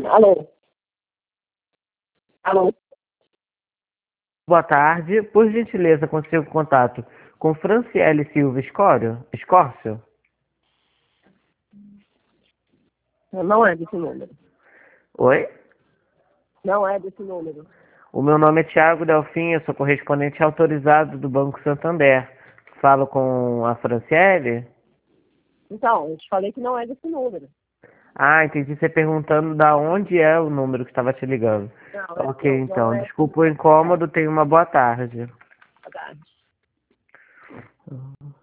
Alô? Alô? Boa tarde. Por gentileza, consigo contato com Franciele Silva Escórcio? Não é desse número. Oi? Não é desse número. O meu nome é Tiago Delfim, eu sou correspondente autorizado do Banco Santander. Falo com a Franciele? Então, eu te falei que não é desse número. Ah, entendi você perguntando da onde é o número que estava te ligando. Ok, Não então. é esse Desculpa o número. incômodo, tenha uma boa tarde. Boa tarde.